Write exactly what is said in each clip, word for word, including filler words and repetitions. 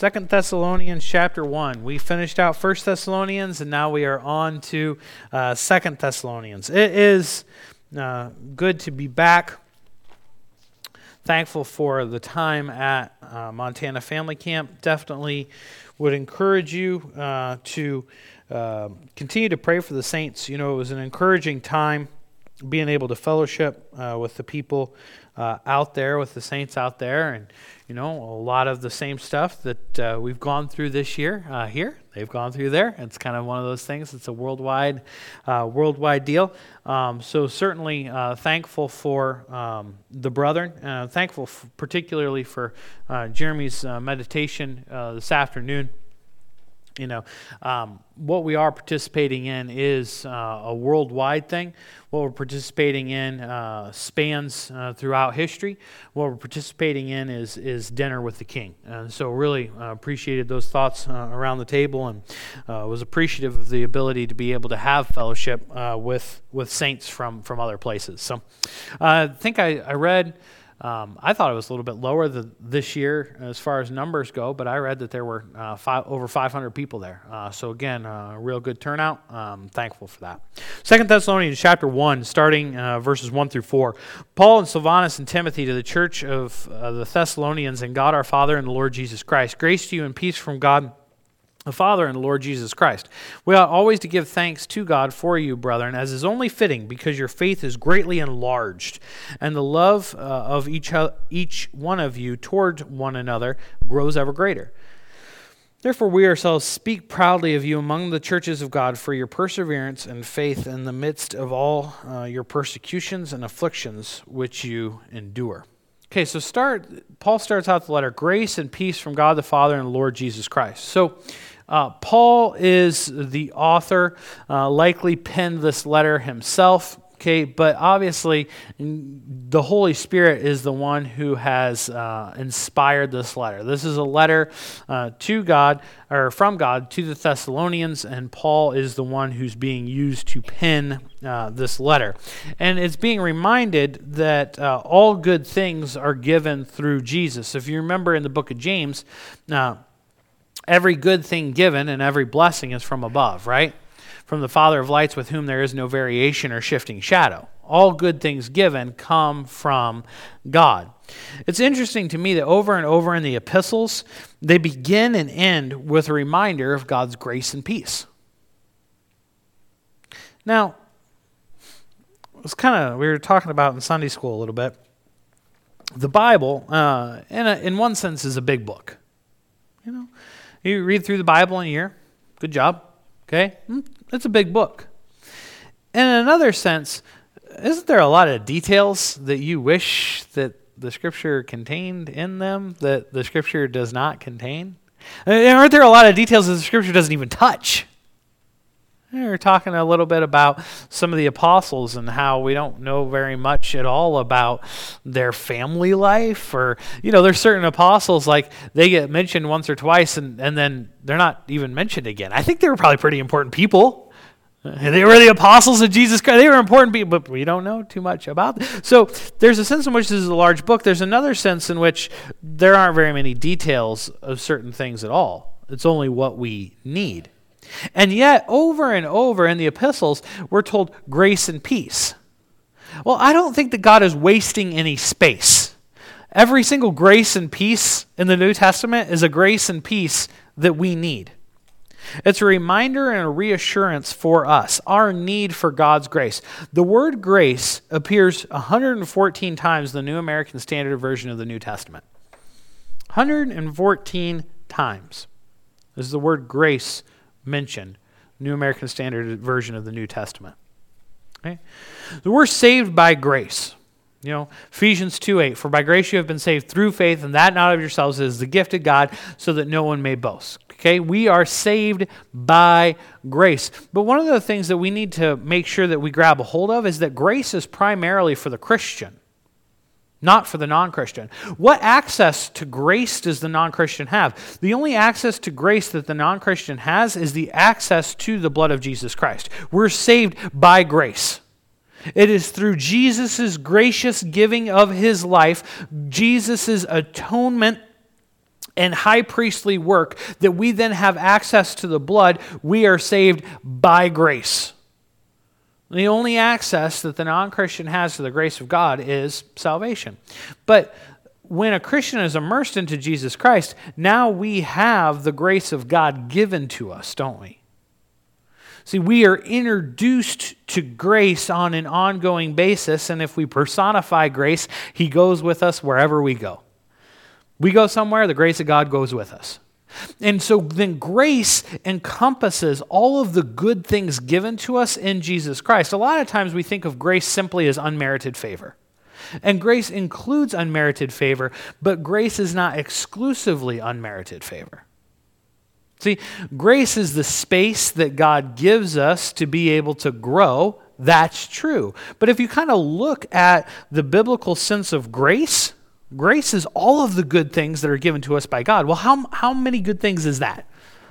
Second Thessalonians chapter one. We finished out First Thessalonians, and now we are on to uh, Second Thessalonians. It is uh, good to be back. Thankful for the time at uh, Montana Family Camp. Definitely would encourage you uh, to uh, continue to pray for the saints. You know, it was an encouraging time being able to fellowship uh, with the people uh, out there, with the saints out there, and you know, a lot of the same stuff that uh, we've gone through this year uh, here, they've gone through there. It's kind of one of those things. It's a worldwide, uh, worldwide deal. Um, so certainly uh, thankful for um, the brethren. Uh, thankful f- particularly for uh, Jeremy's uh, meditation uh, this afternoon. You know, um, what we are participating in is uh, a worldwide thing. What we're participating in uh, spans uh, throughout history. What we're participating in is is dinner with the King. And so really uh, appreciated those thoughts uh, around the table, and uh, was appreciative of the ability to be able to have fellowship uh, with with saints from from other places. So uh, I think I, I read. Um, I thought it was a little bit lower the, this year as far as numbers go, but I read that there were uh, five, over five hundred people there. Uh, so again, a uh, real good turnout. Um, thankful for that. Second Thessalonians chapter one, starting uh, verses one through four. Paul and Silvanus and Timothy to the church of uh, the Thessalonians, and God our Father and the Lord Jesus Christ. Grace to you and peace from God the Father and the Lord Jesus Christ. We ought always to give thanks to God for you, brethren, as is only fitting, because your faith is greatly enlarged, and the love uh, of each, uh, each one of you toward one another grows ever greater. Therefore we ourselves speak proudly of you among the churches of God for your perseverance and faith in the midst of all uh, your persecutions and afflictions which you endure. Okay, so start. Paul starts out the letter, grace and peace from God the Father and the Lord Jesus Christ. So uh, Paul is the author, uh, likely penned this letter himself, okay, but obviously the Holy Spirit is the one who has uh, inspired this letter. This is a letter uh, to God, or from God to the Thessalonians, and Paul is the one who's being used to pen uh, this letter. And it's being reminded that uh, all good things are given through Jesus. If you remember in the book of James, uh, every good thing given and every blessing is from above, right? From the Father of lights, with whom there is no variation or shifting shadow. All good things given come from God. It's interesting to me that over and over in the epistles, they begin and end with a reminder of God's grace and peace. Now, it's kind of, we were talking about in Sunday school a little bit. The Bible, uh, in, a, in one sense, is a big book. You know, you read through the Bible in a year. Good job. Okay? It's a big book. In another sense, isn't there a lot of details that you wish that the Scripture contained in them that the Scripture does not contain? And aren't there a lot of details that the Scripture doesn't even touch? We were talking a little bit about some of the apostles and how we don't know very much at all about their family life, or, you know, there's certain apostles, like, they get mentioned once or twice and, and then they're not even mentioned again. I think they were probably pretty important people. They were the apostles of Jesus Christ. They were important people, but we don't know too much about them. So there's a sense in which this is a large book. There's another sense in which there aren't very many details of certain things at all. It's only what we need. And yet, over and over in the epistles, we're told grace and peace. Well, I don't think that God is wasting any space. Every single grace and peace in the New Testament is a grace and peace that we need. It's a reminder and a reassurance for us, our need for God's grace. The word grace appears one hundred fourteen times in the New American Standard Version of the New Testament. one hundred fourteen times is the word grace mentioned, New American Standard Version of the New Testament. Okay? So we're saved by grace. You know, Ephesians two eight, for by grace you have been saved through faith, and that not of yourselves, is the gift of God, so that no one may boast. Okay, we are saved by grace. But one of the things that we need to make sure that we grab a hold of is that grace is primarily for the Christian, not for the non-Christian. What access to grace does the non-Christian have? The only access to grace that the non-Christian has is the access to the blood of Jesus Christ. We're saved by grace. It is through Jesus' gracious giving of his life, Jesus' atonement and high priestly work that we then have access to the blood, we are saved by grace. The only access that the non-Christian has to the grace of God is salvation. But when a Christian is immersed into Jesus Christ, now we have the grace of God given to us, don't we? See, we are introduced to grace on an ongoing basis, and if we personify grace, he goes with us wherever we go. We go somewhere, the grace of God goes with us. And so then grace encompasses all of the good things given to us in Jesus Christ. A lot of times we think of grace simply as unmerited favor. And grace includes unmerited favor, but grace is not exclusively unmerited favor. See, grace is the space that God gives us to be able to grow. That's true. But if you kind of look at the biblical sense of grace, grace is all of the good things that are given to us by God. Well, how, how many good things is that?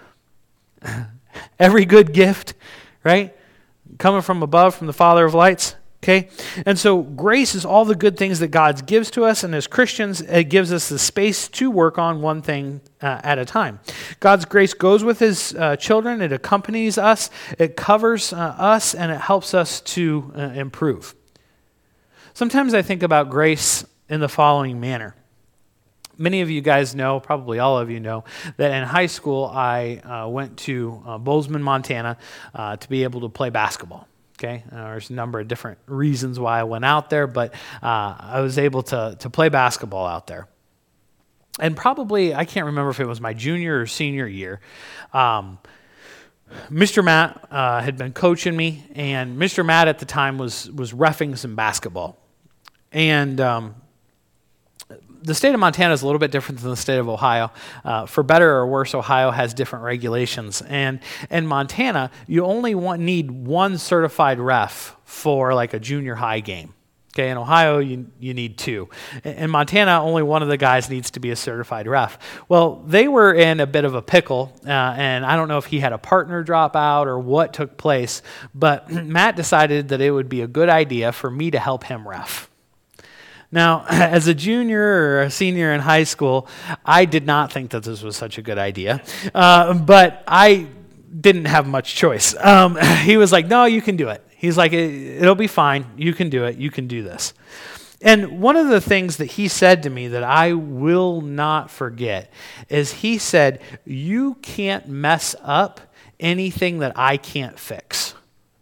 Every good gift, right? Coming from above, from the Father of lights. Okay? And so grace is all the good things that God gives to us, and as Christians, it gives us the space to work on one thing uh, at a time. God's grace goes with his uh, children. It accompanies us. It covers uh, us, and it helps us to uh, improve. Sometimes I think about grace in the following manner. Many of you guys know, probably all of you know, that in high school I uh, went to uh, Bozeman, Montana uh, to be able to play basketball. Okay, uh, there's a number of different reasons why I went out there, but uh, I was able to, to play basketball out there. And probably, I can't remember if it was my junior or senior year, um, Mister Matt uh, had been coaching me, and Mister Matt at the time was was reffing some basketball. And um, the state of Montana is a little bit different than the state of Ohio. Uh, for better or worse, Ohio has different regulations. And in Montana, you only want, need one certified ref for like a junior high game. Okay, in Ohio, you, you need two. In Montana, only one of the guys needs to be a certified ref. Well, they were in a bit of a pickle, uh, and I don't know if he had a partner drop out or what took place, but Matt decided that it would be a good idea for me to help him ref. Now, as a junior or a senior in high school, I did not think that this was such a good idea, uh, but I didn't have much choice. Um, he was like, no, you can do it. He's like, it, it'll be fine. You can do it. You can do this. And one of the things that he said to me that I will not forget is he said, you can't mess up anything that I can't fix.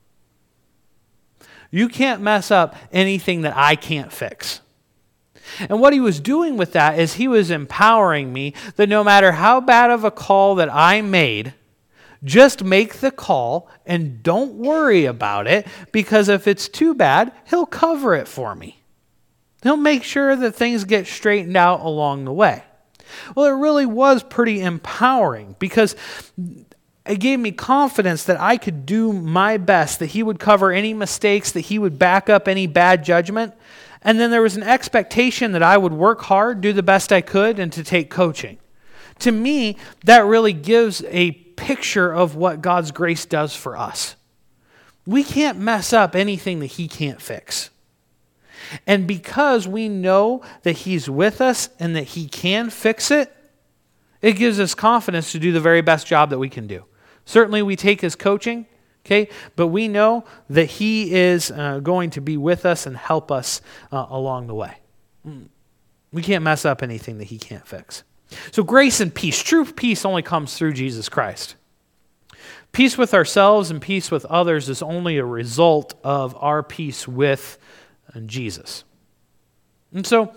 You can't mess up anything that I can't fix. And what he was doing with that is he was empowering me that no matter how bad of a call that I made, just make the call and don't worry about it, because if it's too bad, he'll cover it for me. He'll make sure that things get straightened out along the way. Well, it really was pretty empowering because it gave me confidence that I could do my best, that he would cover any mistakes, that he would back up any bad judgment. And then there was an expectation that I would work hard, do the best I could, and to take coaching. To me, that really gives a picture of what God's grace does for us. We can't mess up anything that he can't fix. And because we know that he's with us and that he can fix it, it gives us confidence to do the very best job that we can do. Certainly we take his coaching, okay, but we know that he is uh, going to be with us and help us uh, along the way. We can't mess up anything that he can't fix. So grace and peace. True peace only comes through Jesus Christ. Peace with ourselves and peace with others is only a result of our peace with Jesus. And so,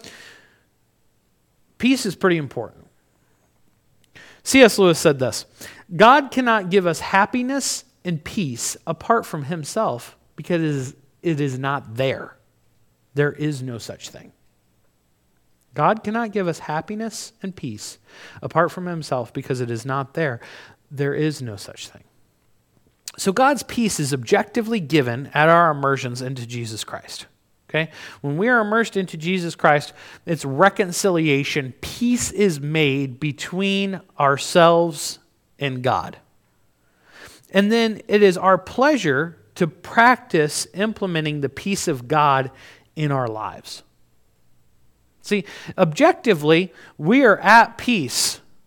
peace is pretty important. C S Lewis said this, God cannot give us happiness and peace apart from himself because it is, it is not there. There is no such thing. God cannot give us happiness and peace apart from himself because it is not there. There is no such thing. So God's peace is objectively given at our immersions into Jesus Christ. Okay? When we are immersed into Jesus Christ, it's reconciliation. Peace is made between ourselves and God. And then it is our pleasure to practice implementing the peace of God in our lives. See, objectively, we are at peace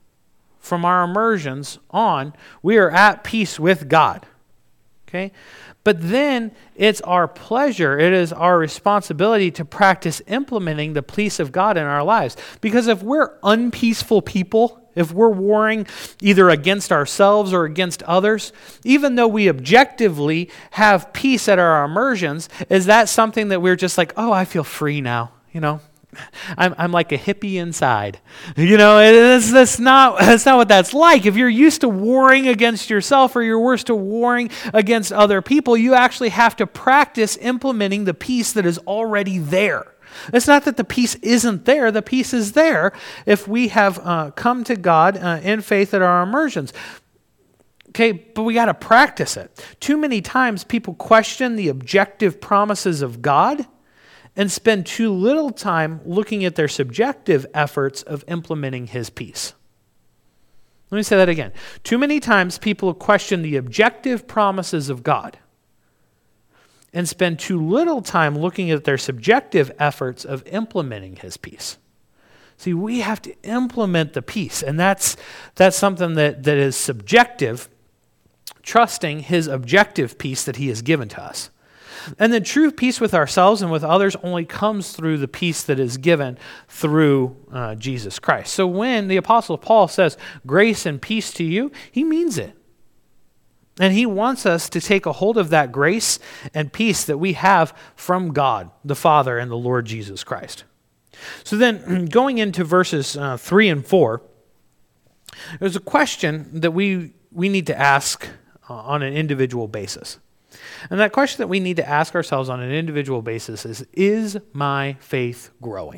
from our immersions on, we are at peace with God. Okay? But then it's our pleasure, it is our responsibility to practice implementing the peace of God in our lives. Because if we're unpeaceful people, if we're warring either against ourselves or against others, even though we objectively have peace at our immersions, is that something that we're just like, oh, I feel free now, you know? I'm I'm like a hippie inside. You know, it's, that's not that's not what that's like. If you're used to warring against yourself or you're used to warring against other people, you actually have to practice implementing the peace that is already there. It's not that the peace isn't there. The peace is there if we have uh, come to God uh, in faith at our immersions. Okay, but we got to practice it. Too many times people question the objective promises of God and spend too little time looking at their subjective efforts of implementing His peace. Let me say that again. Too many times people question the objective promises of God and spend too little time looking at their subjective efforts of implementing His peace. See, we have to implement the peace, and that's that's something that, that is subjective, trusting His objective peace that He has given to us. And the true peace with ourselves and with others only comes through the peace that is given through uh, Jesus Christ. So when the Apostle Paul says, grace and peace to you, he means it. And he wants us to take a hold of that grace and peace that we have from God, the Father, and the Lord Jesus Christ. So then, going into verses uh, three and four, there's a question that we, we need to ask uh, on an individual basis. And that question that we need to ask ourselves on an individual basis is, is my faith growing?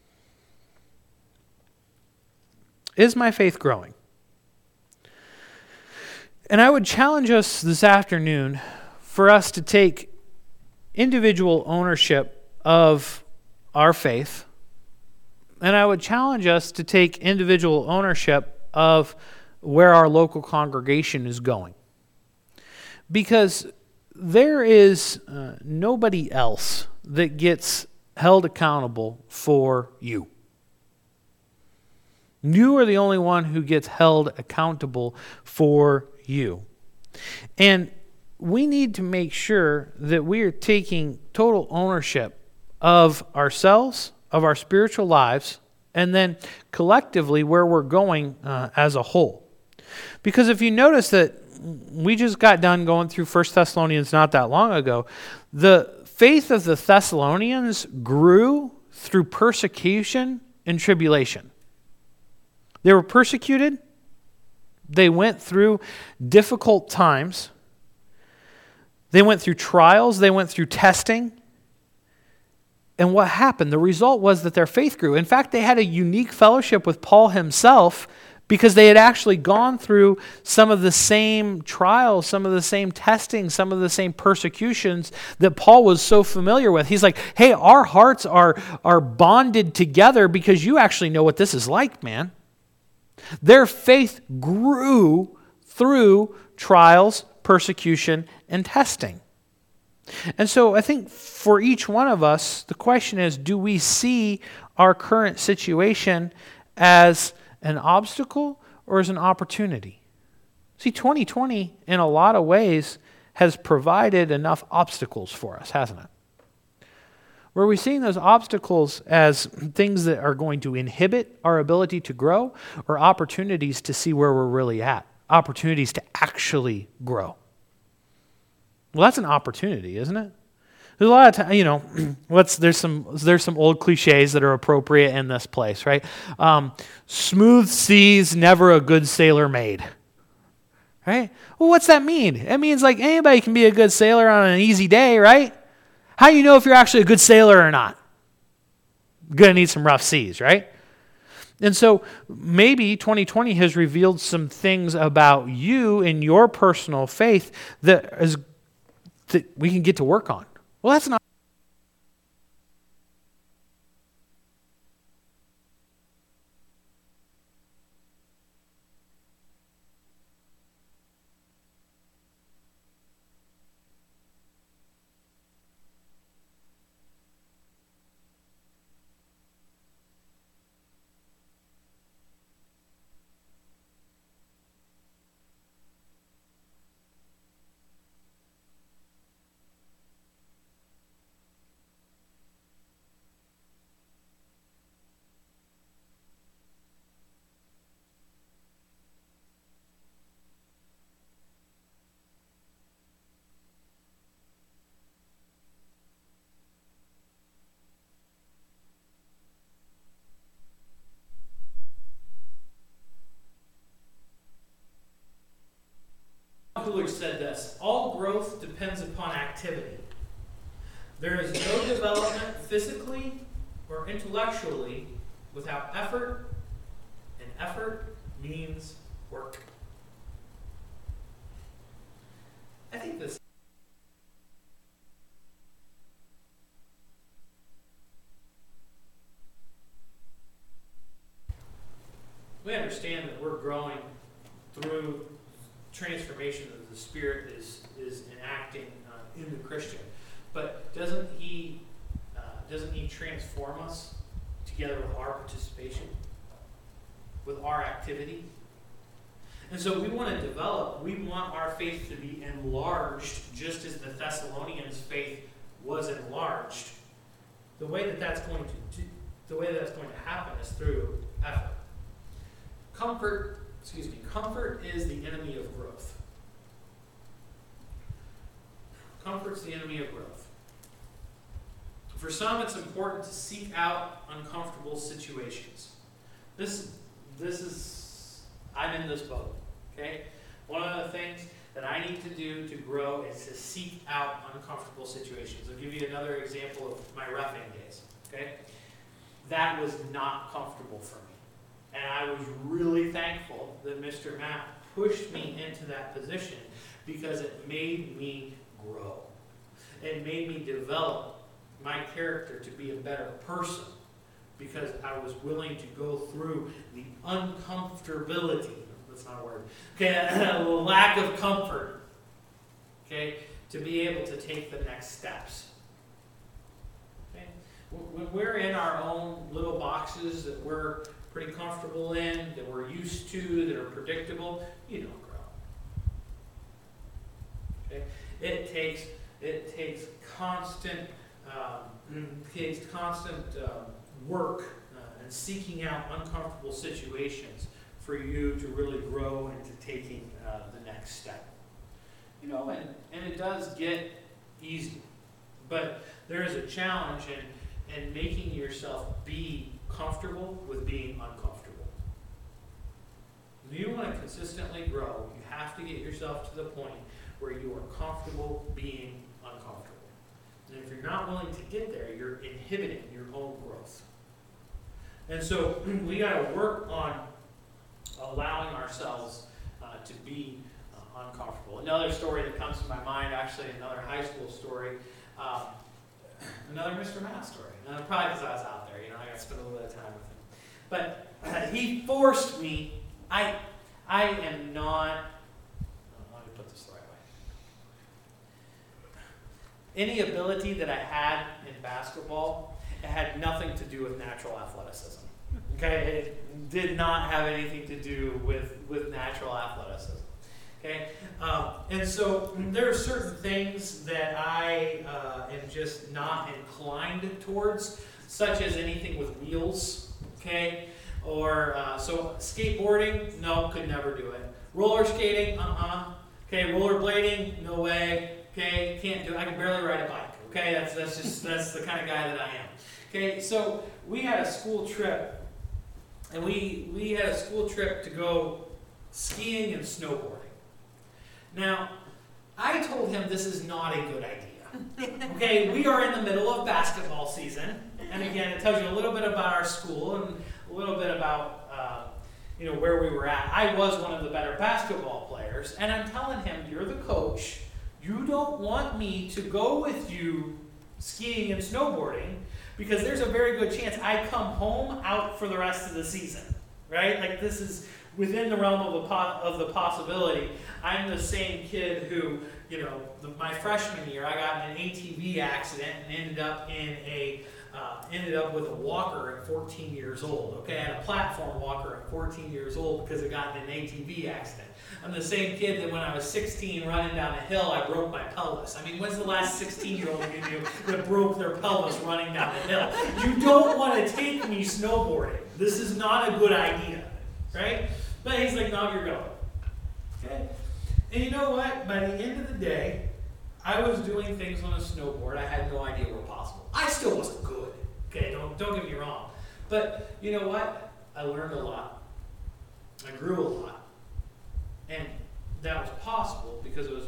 Is my faith growing? And I would challenge us this afternoon for us to take individual ownership of our faith, and I would challenge us to take individual ownership of where our local congregation is going. Because there is uh, nobody else that gets held accountable for you. You are the only one who gets held accountable for you. And we need to make sure that we are taking total ownership of ourselves, of our spiritual lives, and then collectively where we're going uh, as a whole. Because if you notice that we just got done going through First Thessalonians not that long ago, the faith of the Thessalonians grew through persecution and tribulation. They were persecuted. They went through difficult times. They went through trials. They went through testing. And what happened? The result was that their faith grew. In fact, they had a unique fellowship with Paul himself because they had actually gone through some of the same trials, some of the same testing, some of the same persecutions that Paul was so familiar with. He's like, hey, our hearts are, are bonded together because you actually know what this is like, man. Their faith grew through trials, persecution, and testing. And so I think for each one of us, the question is, do we see our current situation as an obstacle or as an opportunity? See, twenty twenty, in a lot of ways, has provided enough obstacles for us, hasn't it? Were we seeing those obstacles as things that are going to inhibit our ability to grow, or opportunities to see where we're really at? Opportunities to actually grow. Well, that's an opportunity, isn't it? There's a lot of time, you know, let's, there's some there's some old cliches that are appropriate in this place, right? Um, smooth seas, never a good sailor made. Right? Well, what's that mean? It means like anybody can be a good sailor on an easy day, right? How do you know if you're actually a good sailor or not? Gonna need some rough seas, right? And so maybe twenty twenty has revealed some things about you and your personal faith that is that we can get to work on. Well, that's not. Coolidge said this: all growth depends upon activity. There is no development physically or intellectually without effort, and effort means work. I think this we understand that we're growing through transformation that the Spirit is is enacting uh, in the Christian. But doesn't He uh, doesn't He transform us together with our participation, with our activity? And so we want to develop. We want our faith to be enlarged, just as the Thessalonians' faith was enlarged. The way that that's going to do, the way that's going to happen is through effort. Comfort, excuse me, comfort is the enemy of growth. Comfort's the enemy of growth. For some, it's important to seek out uncomfortable situations. This, this is, I'm in this boat, okay? One of the things that I need to do to grow is to seek out uncomfortable situations. I'll give you another example of my roughing days, okay? That was not comfortable for me. And I was really thankful that Mister Matt pushed me into that position because it made me grow. It made me develop my character to be a better person because I was willing to go through the uncomfortability, that's not a word, okay, the lack of comfort, okay, to be able to take the next steps. Okay? When we're in our own little boxes that we're pretty comfortable in, that we're used to, that are predictable, you don't grow. Okay? It takes it takes constant um, it takes constant uh, work uh, and seeking out uncomfortable situations for you to really grow into taking uh, the next step. You know, and, and it does get easy, but there is a challenge in, in making yourself be comfortable with being uncomfortable. If you want to consistently grow, you have to get yourself to the point where you are comfortable being uncomfortable. And if you're not willing to get there, you're inhibiting your own growth. And so we got to work on allowing ourselves uh, to be uh, uncomfortable. Another story that comes to my mind, actually another high school story, um, another Mister Matt story. Uh, probably because I was out there, you know, I got to spend a little bit of time with him. But uh, he forced me, I, I am not, oh, let me put this the right way. Any ability that I had in basketball, it had nothing to do with natural athleticism. Okay, it did not have anything to do with, with natural athleticism. Okay, um, and so there are certain things that I uh, am just not inclined towards, such as anything with wheels. Okay, or uh, so skateboarding, no, could never do it. Roller skating, uh-uh. Okay, rollerblading, no way. Okay, can't do it. I can barely ride a bike. Okay, that's that's just that's the kind of guy that I am. Okay, so we had a school trip, and we we had a school trip to go skiing and snowboarding. Now, I told him this is not a good idea. Okay, we are in the middle of basketball season, and again, it tells you a little bit about our school and a little bit about uh, you know where we were at. I was one of the better basketball players, and I'm telling him, you're the coach. You don't want me to go with you skiing and snowboarding because there's a very good chance I come home out for the rest of the season, right? Like this is within the realm of the po- of the possibility. I'm the same kid who, you know, the, my freshman year, I got in an A T V accident and ended up in a uh, ended up with a walker at fourteen years old. Okay, I had a platform walker at fourteen years old because I got in an A T V accident. I'm the same kid that when I was sixteen running down a hill, I broke my pelvis. I mean, when's the last sixteen-year-old you knew that broke their pelvis running down a hill? You don't want to take me snowboarding. This is not a good idea, right? But he's like, no, you're going. Okay? And you know what? By the end of the day, I was doing things on a snowboard I had no idea were possible. I still wasn't good. Okay, don't, don't get me wrong. But you know what? I learned a lot. I grew a lot. And that was possible because it was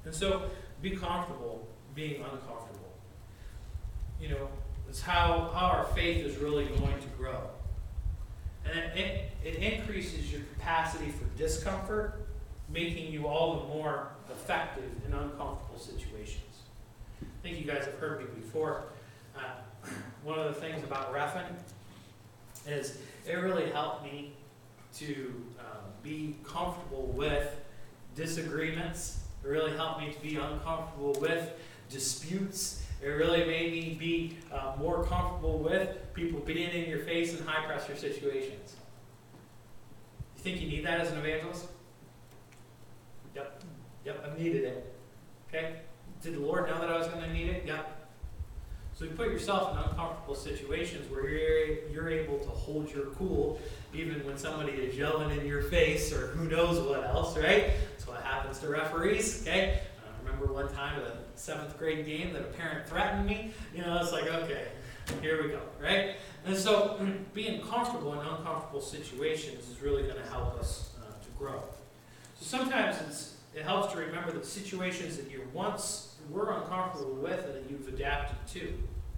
And so be comfortable being uncomfortable. You know, it's how, how our faith is really going to grow. And it, it increases your capacity for discomfort, making you all the more effective in uncomfortable situations. I think you guys have heard me before. Uh, one of the things about reffing is it really helped me to uh, be comfortable with disagreements. It really helped me to be uncomfortable with disputes. It really made me be uh, more comfortable with people being in your face in high pressure situations. You think you need that as an evangelist? Yep. Yep, I've needed it. Okay? Did the Lord know that I was going to need it? Yep. So you put yourself in uncomfortable situations where you're, you're able to hold your cool even when somebody is yelling in your face or who knows what else, right? That's what happens to referees, okay? I remember one time at a seventh grade game that a parent threatened me. You know, it's like, okay, here we go, right? And so being comfortable in uncomfortable situations is really going to help us uh, to grow. So sometimes it's, it helps to remember the situations that you once were uncomfortable with and that you've adapted to.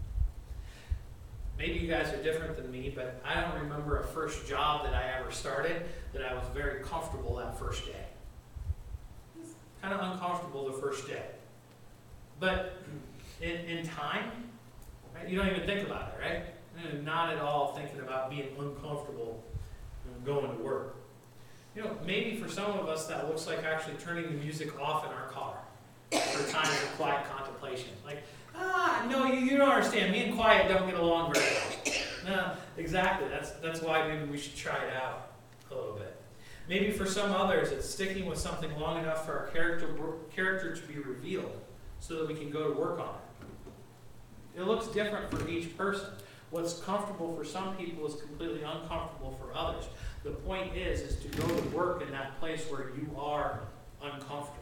Maybe you guys are different than me, but I don't remember a first job that I ever started that I was very comfortable that first day. Kind of uncomfortable the first day. But in, in time, right, you don't even think about it, right? You're not at all thinking about being uncomfortable and going to work. You know, maybe for some of us that looks like actually turning the music off in our car for times of quiet contemplation. Like, ah, no, you, you don't understand. Me and quiet don't get along very well. No, exactly. That's, that's why maybe we should try it out a little bit. Maybe for some others, it's sticking with something long enough for our character, character to be revealed so that we can go to work on it. It looks different for each person. What's comfortable for some people is completely uncomfortable for others. The point is, is to go to work in that place where you are uncomfortable.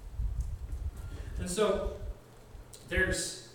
And so there's,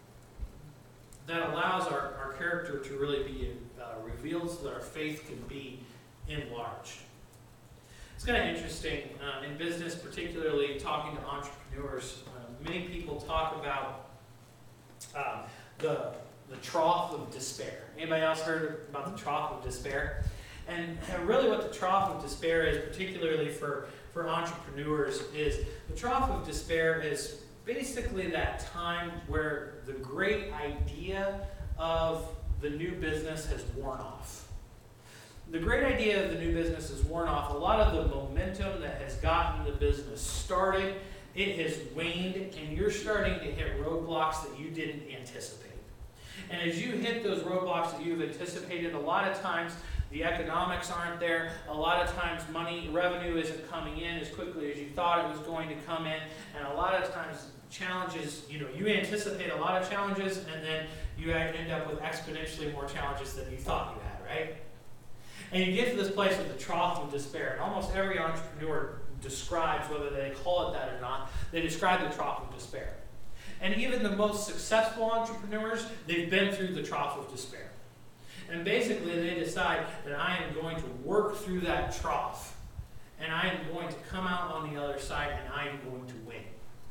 that allows our, our character to really be uh, revealed so that our faith can be enlarged. It's kind of interesting uh, in business, particularly talking to entrepreneurs. Uh, many people talk about uh, the, the trough of despair. Anybody else heard about the trough of despair? And, and really what the trough of despair is, particularly for, for entrepreneurs, is the trough of despair is basically that time where the great idea of the new business has worn off. The great idea of the new business is worn off. A lot of the momentum that has gotten the business started, it has waned, and you're starting to hit roadblocks that you didn't anticipate. And as you hit those roadblocks that you've anticipated, a lot of times the economics aren't there. A lot of times money, revenue isn't coming in as quickly as you thought it was going to come in. And a lot of times challenges, you know, you anticipate a lot of challenges and then you end up with exponentially more challenges than you thought you had, right? And you get to this place with the trough of despair. And almost every entrepreneur describes, whether they call it that or not, they describe the trough of despair. And even the most successful entrepreneurs, they've been through the trough of despair. And basically they decide that I am going to work through that trough. And I am going to come out on the other side and I am going to win.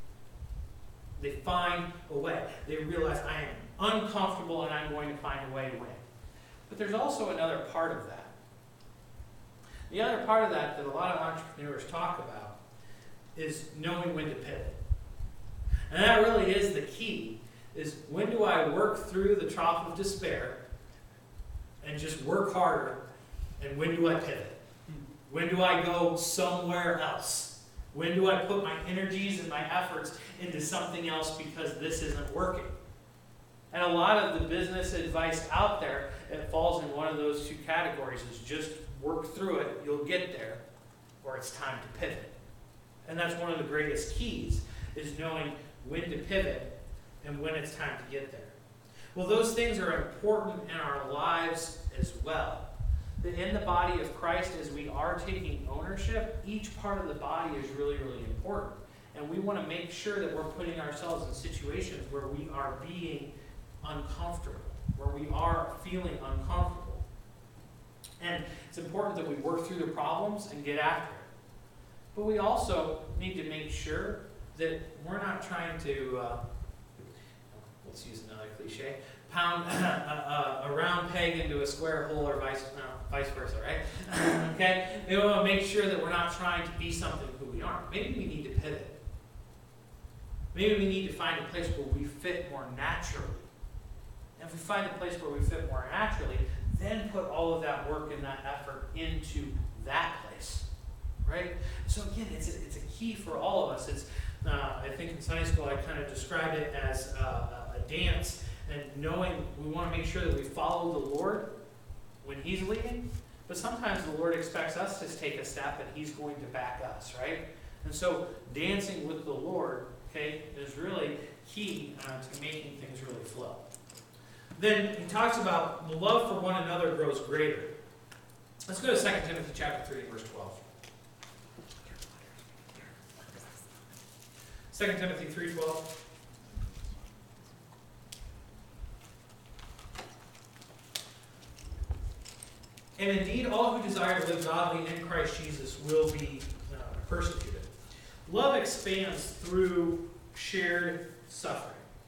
They find a way. They realize I am uncomfortable and I'm going to find a way to win. But there's also another part of that. The other part of that that a lot of entrepreneurs talk about is knowing when to pivot. And that really is the key, is when do I work through the trough of despair and just work harder, and when do I pivot? When do I go somewhere else? When do I put my energies and my efforts into something else because this isn't working? And a lot of the business advice out there, it falls in one of those two categories, is just work through it, you'll get there, or it's time to pivot. And that's one of the greatest keys, is knowing when to pivot and when it's time to get there. Well, those things are important in our lives as well. That in the body of Christ, as we are taking ownership, each part of the body is really, really important. And we want to make sure that we're putting ourselves in situations where we are being uncomfortable, where we are feeling uncomfortable. And it's important that we work through the problems and get after it. But we also need to make sure that we're not trying to, uh, let's use another cliche, pound a, a, a round peg into a square hole or vice, no, vice versa, right? Okay? We want to make sure that we're not trying to be something who we aren't. Maybe we need to pivot. Maybe we need to find a place where we fit more naturally. And if we find a place where we fit more naturally, then put all of that work and that effort into that place, right? So again, it's a, it's a key for all of us. It's uh, I think in Sunday school I kind of described it as uh, a dance, and knowing we want to make sure that we follow the Lord when He's leading, but sometimes the Lord expects us to take a step and He's going to back us, right? And so dancing with the Lord, okay, is really key uh, to making things really flow. Then he talks about the love for one another grows greater. Let's go to Second Timothy chapter three, verse twelve. Second Timothy three twelve. And indeed, all who desire to live godly in Christ Jesus will be uh, persecuted. Love expands through shared suffering.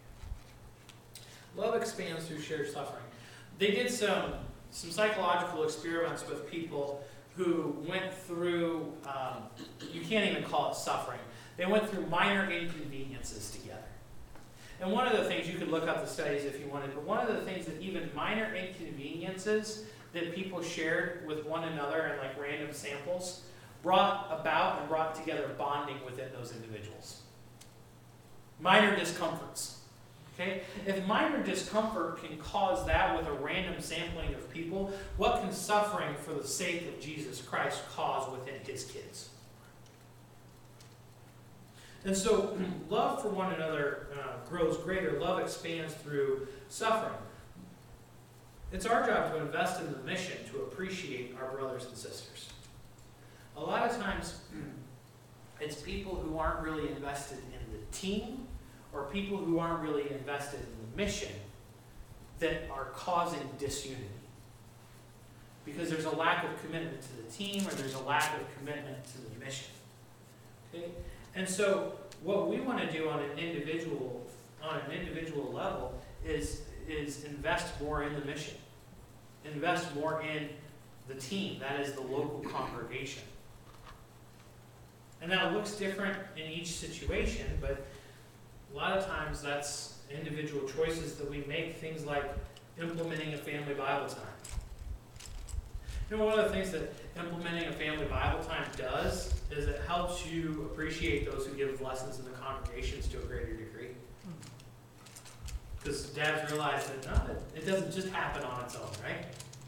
Love expands through shared suffering. They did some, some psychological experiments with people who went through, um, you can't even call it suffering. They went through minor inconveniences together. And one of the things, you could look up the studies if you wanted, but one of the things that even minor inconveniences that people shared with one another and like random samples brought about and brought together bonding within those individuals. Minor discomforts. Okay? If minor discomfort can cause that with a random sampling of people, what can suffering for the sake of Jesus Christ cause within His kids? And so, love for one another uh, grows greater. Love expands through suffering. It's our job to invest in the mission to appreciate our brothers and sisters. A lot of times, it's people who aren't really invested in the team, or people who aren't really invested in the mission, that are causing disunity. Because there's a lack of commitment to the team, or there's a lack of commitment to the mission. Okay? And so what we want to do on an individual on an individual level is, is invest more in the mission. Invest more in the team. That is the local congregation. And that looks different in each situation, but a lot of times that's individual choices that we make, things like implementing a family Bible time. You know, one of the things that implementing a family Bible time does is it helps you appreciate those who give lessons in the congregations to a greater degree. Because dads realize that no, it doesn't just happen on its own, right?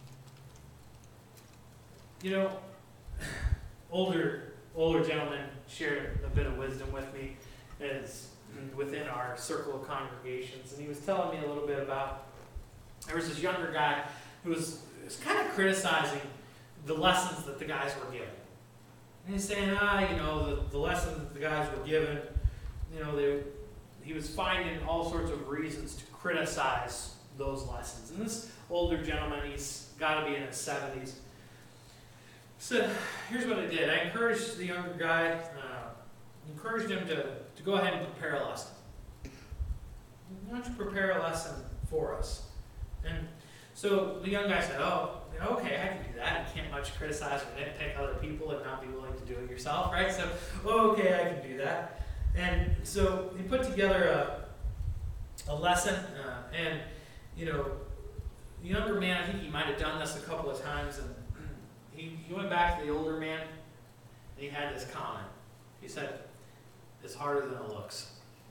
You know, older older gentlemen shared a bit of wisdom with me as within our circle of congregations, and he was telling me a little bit about, there was this younger guy who was, was kind of criticizing the lessons that the guys were given. And he's saying, ah, you know, the, the lessons that the guys were given, you know, they, he was finding all sorts of reasons to criticize those lessons. And this older gentleman, he's got to be in his seventies, said, here's what I did. I encouraged the younger guy, uh, encouraged him to, to go ahead and prepare a lesson. Why don't you prepare a lesson for us? And so the young guy said, oh, okay, I can do that. You can't much criticize or nitpick other people and not be willing to do it yourself, right? So, oh, okay, I can do that. And so he put together a, a lesson, uh, and, you know, the younger man, I think he might have done this a couple of times, and he, he went back to the older man, and he had this comment. He said, it's harder than it looks.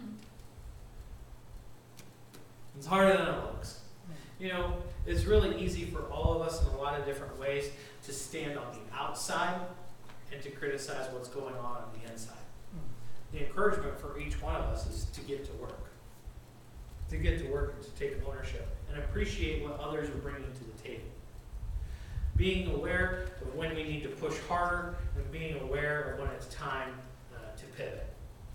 It's harder than it looks. You know, it's really easy for all of us in a lot of different ways to stand on the outside and to criticize what's going on on the inside. The encouragement for each one of us is to get to work. To get to work and to take ownership and appreciate what others are bringing to the table. Being aware of when we need to push harder and being aware of when it's time uh, to pivot.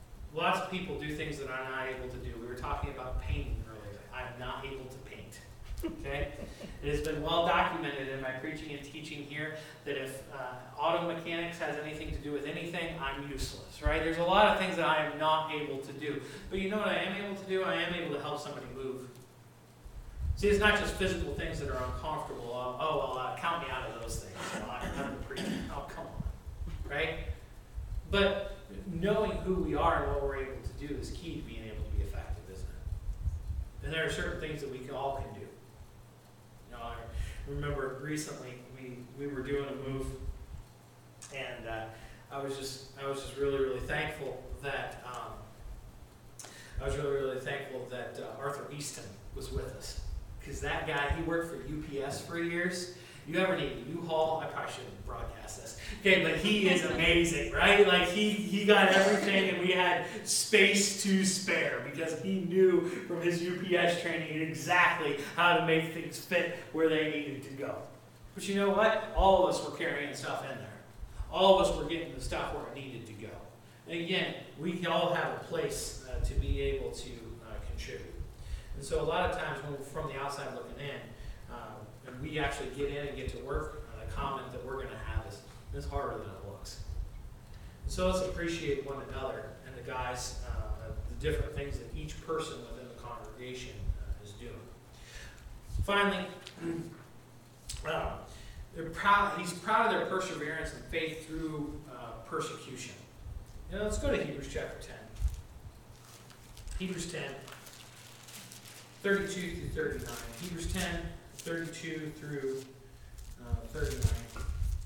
Lots of people do things that I'm not able to do. We were talking about painting earlier. I'm not able to paint. Okay? It has been well documented in my preaching and teaching here that if uh, auto mechanics has anything to do with anything, I'm useless, right? There's a lot of things that I am not able to do. But you know what I am able to do? I am able to help somebody move. See, it's not just physical things that are uncomfortable. Uh, oh, well, uh, count me out of those things. Well, I have to preach. Oh, come on, right? But knowing who we are and what we're able to do is key to being able to be effective, isn't it? And there are certain things that we can, all can do. You know, I remember recently we, we were doing a move, and uh, I was just I was just really really thankful that um, I was really really thankful that uh, Arthur Easton was with us, because that guy, he worked for U P S for years. You ever need a U-Haul? I probably shouldn't broadcast this. Okay, but he is amazing, right? Like he he got everything, and we had space to spare because he knew from his U P S training exactly how to make things fit where they needed to go. But you know what? All of us were carrying stuff in there. All of us were getting the stuff where it needed to go. And again, we all have a place uh, to be able to uh, contribute. And so a lot of times when we're from the outside looking in, uh, and we actually get in and get to work, uh, the comment that we're going to have is, it's harder than it looks. And so let's appreciate one another and the guys, uh, the different things that each person within the congregation uh, is doing. Finally, uh, they're proud, he's proud of their perseverance and faith through uh, persecution. Now let's go to Hebrews chapter ten. Hebrews ten, thirty-two through thirty-nine. Hebrews ten, thirty-two through uh, thirty-nine.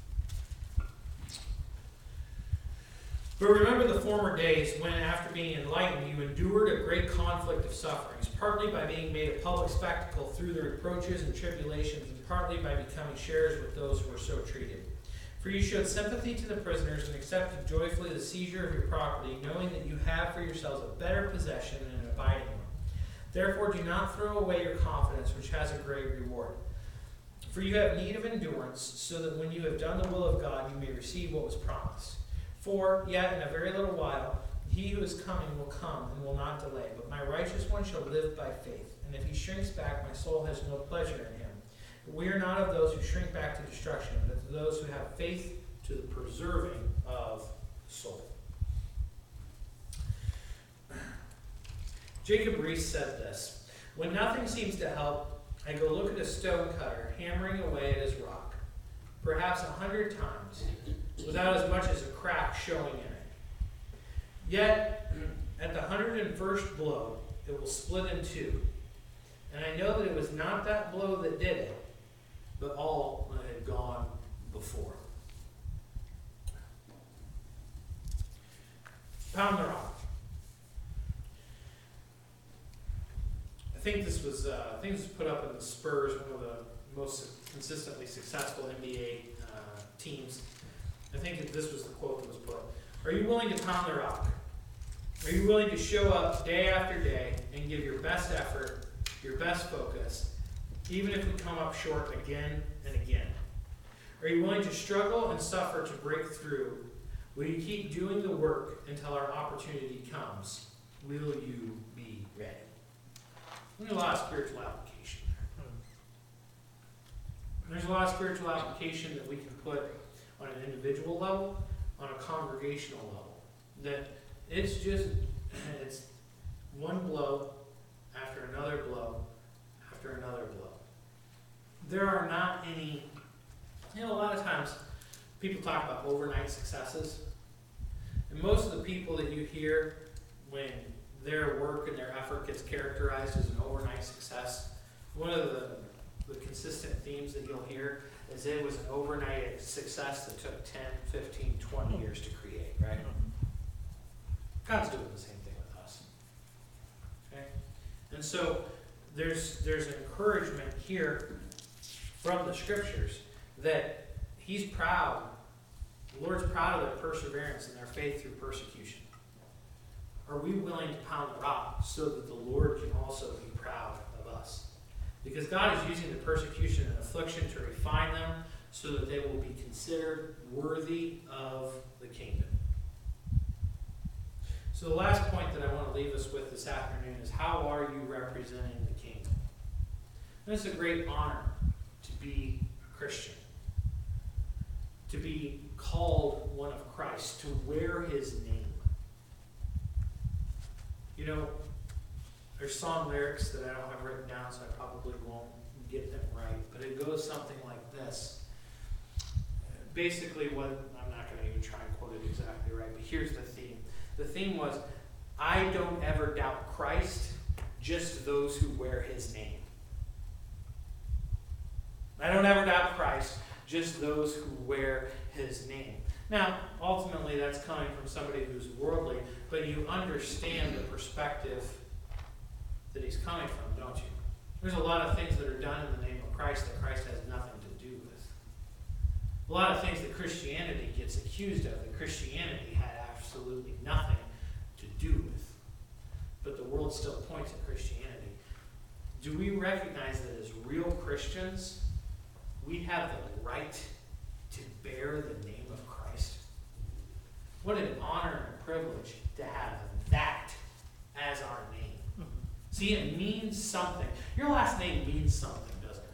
But remember the former days when, after being enlightened, you endured a great conflict of sufferings, partly by being made a public spectacle through the reproaches and tribulations, and partly by becoming sharers with those who were so treated. For you showed sympathy to the prisoners and accepted joyfully the seizure of your property, knowing that you have for yourselves a better possession and an abiding one. Therefore do not throw away your confidence, which has a great reward. For you have need of endurance, so that when you have done the will of God, you may receive what was promised. For yet in a very little while, he who is coming will come and will not delay. But my righteous one shall live by faith. And if he shrinks back, my soul has no pleasure in him. But we are not of those who shrink back to destruction, but to those who have faith to the preserving of the soul. Jacob Reese said this: when nothing seems to help, I go look at a stone cutter hammering away at his rock, perhaps a hundred times, without as much as a crack showing in it. Yet, at the hundred and first blow, it will split in two. And I know that it was not that blow that did it, but all that had gone before. Pound the rock. I think this was uh, I think this was put up in the Spurs, one of the most consistently successful N B A uh, teams. I think that this was the quote that was put. Are you willing to pound the rock? Are you willing to show up day after day and give your best effort, your best focus, even if we come up short again and again? Are you willing to struggle and suffer to break through? Will you keep doing the work until our opportunity comes? Will you be ready? There's a lot of spiritual application there. There's a lot of spiritual application that we can put on an individual level, on a congregational level. That it's just, it's one blow after another blow after another blow. There are not any, you know, a lot of times people talk about overnight successes. And most of the people that you hear when their work and their effort gets characterized as an overnight success, one of the, the consistent themes that you'll hear is it was an overnight success that took ten, fifteen, twenty years to create, right? God's doing the same thing with us. Okay? And so there's there's an encouragement here from the scriptures that he's proud, the Lord's proud of their perseverance and their faith through persecution. Are we willing to pound the rock so that the Lord can also be proud of us? Because God is using the persecution and affliction to refine them so that they will be considered worthy of the kingdom. So the last point that I want to leave us with this afternoon is, how are you representing the kingdom? And it's a great honor to be a Christian, to be called one of Christ, to wear his name. You know, there's song lyrics that I don't have written down, so I probably won't get them right, but it goes something like this. Basically, what, I'm not going to even try and quote it exactly right, but here's the theme. The theme was, I don't ever doubt Christ, just those who wear his name. I don't ever doubt Christ, just those who wear his name. Now, ultimately, that's coming from somebody who's worldly, but you understand the perspective that he's coming from, don't you? There's a lot of things that are done in the name of Christ that Christ has nothing to do with. A lot of things that Christianity gets accused of that Christianity had absolutely nothing to do with. But the world still points at Christianity. Do we recognize that as real Christians, we have the right to bear the name of Christ? What an honor and a privilege to have that as our name. Mm-hmm. See, it means something. Your last name means something, doesn't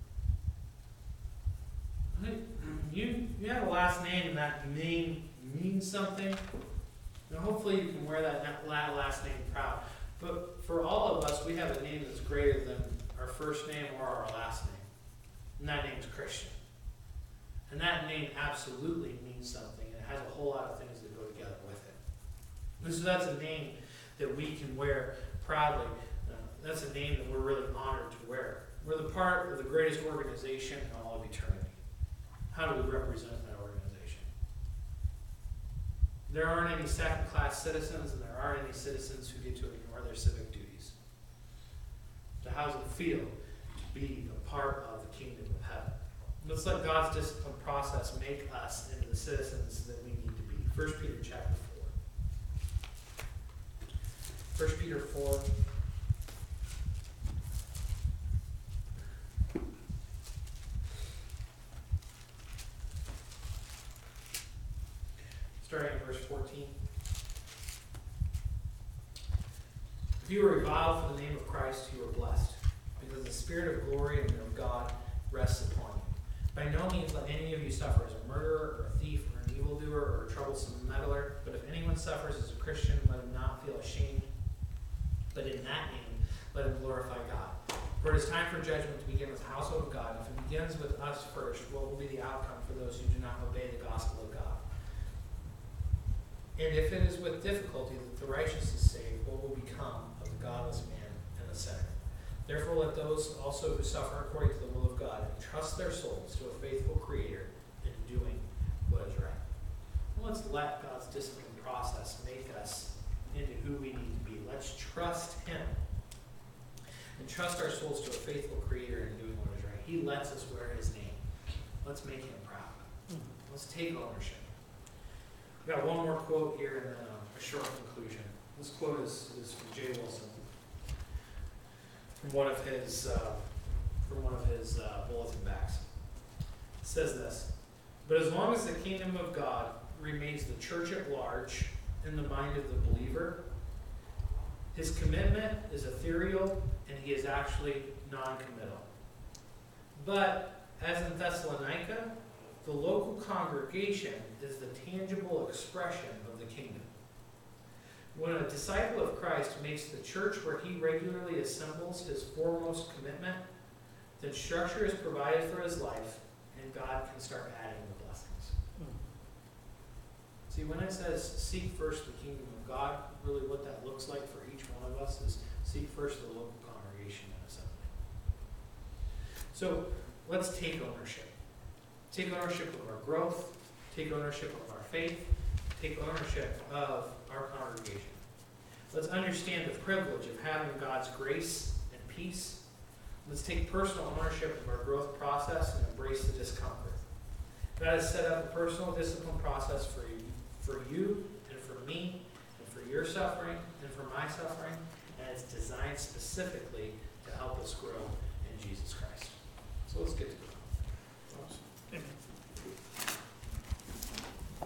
it? You, you have a last name and that name means something. And hopefully you can wear that last name proud. But for all of us, we have a name that's greater than our first name or our last name. And that name's Christian. And that name absolutely means something. And it has a whole lot of things that go together with it. And so that's a name that we can wear proudly. Uh, that's a name that we're really honored to wear. We're the part of the greatest organization in all of eternity. How do we represent that organization? There aren't any second-class citizens, and there aren't any citizens who get to ignore their civic duties. So how does it feel to be a part of the kingdom of heaven? Let's let God's discipline process make us into the citizens that we need to be. First Peter chapter four. First Peter four. Starting in verse fourteen. If you are reviled for the name of Christ, you are blessed, because the Spirit of glory and of God rests upon you. By no means let any of you suffer as a murderer, or a thief, or an evildoer, or a troublesome meddler, but if anyone suffers as a Christian, let him not feel ashamed, but in that name let him glorify God. For it is time for judgment to begin with the household of God. If it begins with us first, what will be the outcome for those who do not obey the gospel of God? And if it is with difficulty that the righteous is saved, what will become of the godless man and the sinner? Therefore let those also who suffer according to the will of God entrust their souls to a faithful Creator in doing what is right. Well, let's let God's discipline process make us into who we need to be. Let's trust Him and trust our souls to a faithful Creator in doing what is right. He lets us wear His name. Let's make Him proud. Let's take ownership. We've got one more quote here and then a short conclusion. This quote is, is from Jay Wilson, from one of his uh, from one of his uh, bulletin backs. It says this: "But as long as the kingdom of God remains the church at large in the mind of the believer, his commitment is ethereal and he is actually non-committal. But as in Thessalonica, the local congregation is the tangible expression of the kingdom. When a disciple of Christ makes the church where he regularly assembles his foremost commitment, then structure is provided for his life, and God can start adding the blessings." Hmm. See, when it says seek first the kingdom of God, really what that looks like for each one of us is seek first the local congregation and assembly. So let's take ownership. Take ownership of our growth, take ownership of our faith, take ownership of our congregation. Let's understand the privilege of having God's grace and peace. Let's take personal ownership of our growth process and embrace the discomfort. God has set up a personal discipline process for you, for you and for me, and for your suffering and for my suffering, and it's designed specifically